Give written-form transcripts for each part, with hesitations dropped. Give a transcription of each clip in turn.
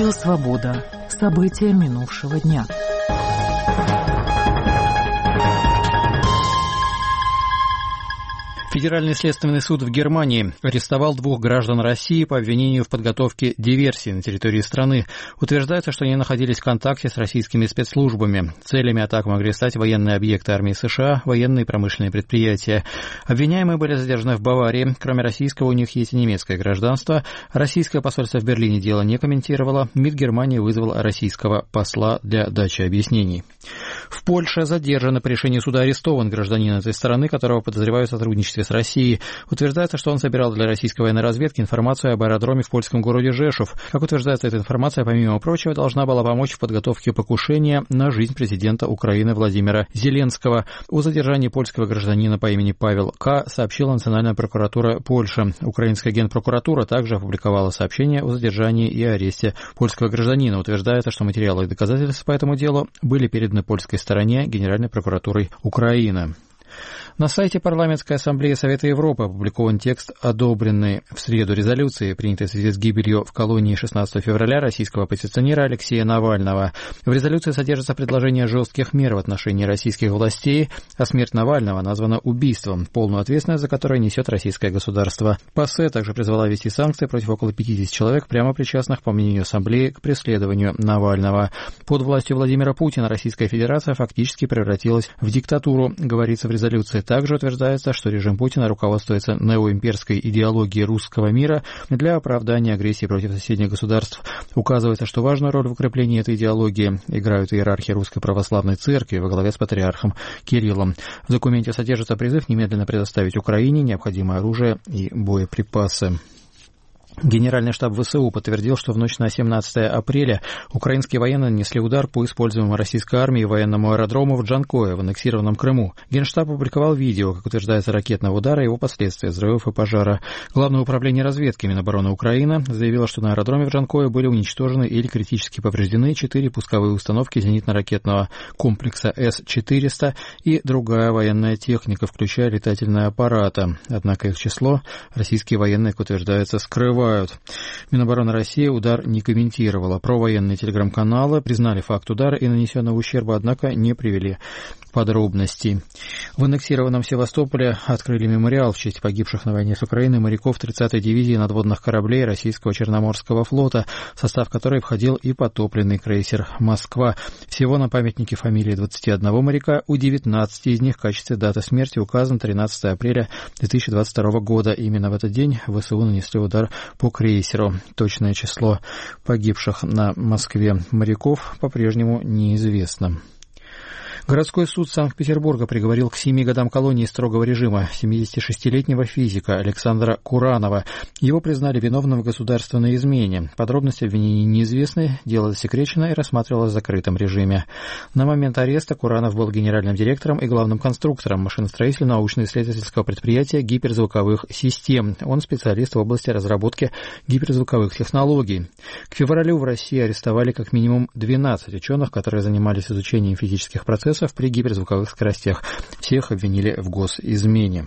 Радио «Свобода». События минувшего дня. Федеральный следственный суд в Германии арестовал 2 граждан России по обвинению в подготовке диверсии на территории страны. Утверждается, что они находились в контакте с российскими спецслужбами. Целями атак могли стать военные объекты армии США, военные и промышленные предприятия. Обвиняемые были задержаны в Баварии. Кроме российского, у них есть и немецкое гражданство. Российское посольство в Берлине дело не комментировало. МИД Германии вызвал российского посла для дачи объяснений. В Польше задержан по решению суда арестован гражданин этой страны, которого подозревают в сотрудничестве с Россией. Утверждается, что он собирал для российской военной разведки информацию об аэродроме в польском городе Жешов. Как утверждается, эта информация, помимо прочего, должна была помочь в подготовке покушения на жизнь президента Украины Владимира Зеленского. О задержании польского гражданина по имени Павел К. сообщила Национальная прокуратура Польши. Украинская генпрокуратура также опубликовала сообщение о задержании и аресте польского гражданина. Утверждается, что материалы и доказательства по этому делу были переданы польской стороне Генеральной прокуратурой Украины. На сайте Парламентской ассамблеи Совета Европы опубликован текст одобренной в среду резолюции, принятой в связи с гибелью в колонии 16 февраля российского оппозиционера Алексея Навального. В резолюции содержится предложение жестких мер в отношении российских властей, а смерть Навального названа убийством, полную ответственность за которое несет российское государство. ПАСЕ также призвала ввести санкции против около 50 человек, прямо причастных, по мнению ассамблеи, к преследованию Навального. Под властью Владимира Путина Российская Федерация фактически превратилась в диктатуру, говорится в резолюции. Также утверждается, что режим Путина руководствуется неоимперской идеологией русского мира для оправдания агрессии против соседних государств. Указывается, что важную роль в укреплении этой идеологии играют иерархи Русской Православной Церкви во главе с патриархом Кириллом. В документе содержится призыв немедленно предоставить Украине необходимое оружие и боеприпасы. Генеральный штаб ВСУ подтвердил, что в ночь на 17 апреля украинские военные нанесли удар по используемому российской армией военному аэродрому в Джанкое в аннексированном Крыму. Генштаб опубликовал видео, как утверждается, ракетного удара и его последствия, взрывов и пожара. Главное управление разведки Минобороны Украины заявило, что на аэродроме в Джанкое были уничтожены или критически повреждены 4 пусковые установки зенитно-ракетного комплекса С-400 и другая военная техника, включая летательные аппараты. Однако их число российские военные, как утверждается, скрывают. Минобороны России удар не комментировала. Провоенные телеграм-каналы признали факт удара и нанесенного ущерба, однако не привели подробностей. В аннексированном Севастополе открыли мемориал в честь погибших на войне с Украиной моряков 30-й дивизии надводных кораблей Российского Черноморского флота, в состав которой входил и потопленный крейсер «Москва». Всего на памятнике фамилии 21 моряка, у 19 из них в качестве даты смерти указан 13 апреля 2022 года. Именно в этот день ВСУ нанесли удар по крейсеру. Точное число погибших на Москве моряков по-прежнему неизвестно. Городской суд Санкт-Петербурга приговорил к 7 годам колонии строгого режима 76-летнего физика Александра Куранова. Его признали виновным в государственной измене. Подробности обвинений неизвестны, дело засекречено и рассматривалось в закрытом режиме. На момент ареста Куранов был генеральным директором и главным конструктором машиностроительного научно-исследовательского предприятия гиперзвуковых систем. Он специалист в области разработки гиперзвуковых технологий. К февралю в России арестовали как минимум 12 ученых, которые занимались изучением физических процессов при гиперзвуковых скоростях. Всех обвинили в госизмене.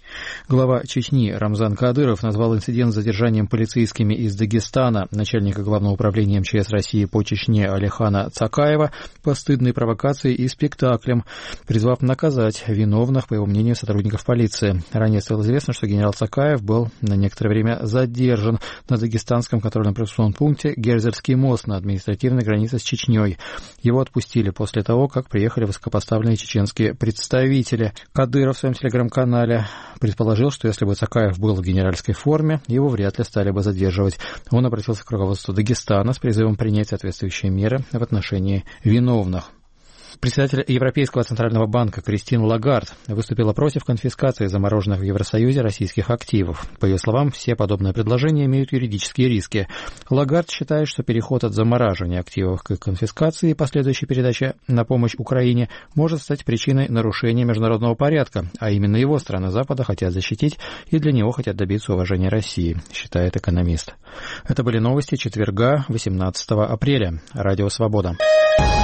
Глава Чечни Рамзан Кадыров назвал инцидент с задержанием полицейскими из Дагестана начальника Главного управления МЧС России по Чечне Алихана Цакаева постыдной провокацией и спектаклем, призвав наказать виновных, по его мнению, сотрудников полиции. Ранее стало известно, что генерал Цакаев был на некоторое время задержан на дагестанском контрольно-пропускном пункте Герзерский мост на административной границе с Чечней. Его отпустили после того, как приехали высокопоставленные чеченские представители. Кадыров в своем телеграм-канале предположил, что если бы Цакаев был в генеральской форме, его вряд ли стали бы задерживать. Он обратился к руководству Дагестана с призывом принять соответствующие меры в отношении виновных. Председатель Европейского центрального банка Кристин Лагард выступила против конфискации замороженных в Евросоюзе российских активов. По ее словам, все подобные предложения имеют юридические риски. Лагард считает, что переход от замораживания активов к конфискации и последующей передаче на помощь Украине может стать причиной нарушения международного порядка, а именно его страны Запада хотят защитить и для него хотят добиться уважения России, считает экономист. Это были новости четверга, 18 апреля. Радио «Свобода».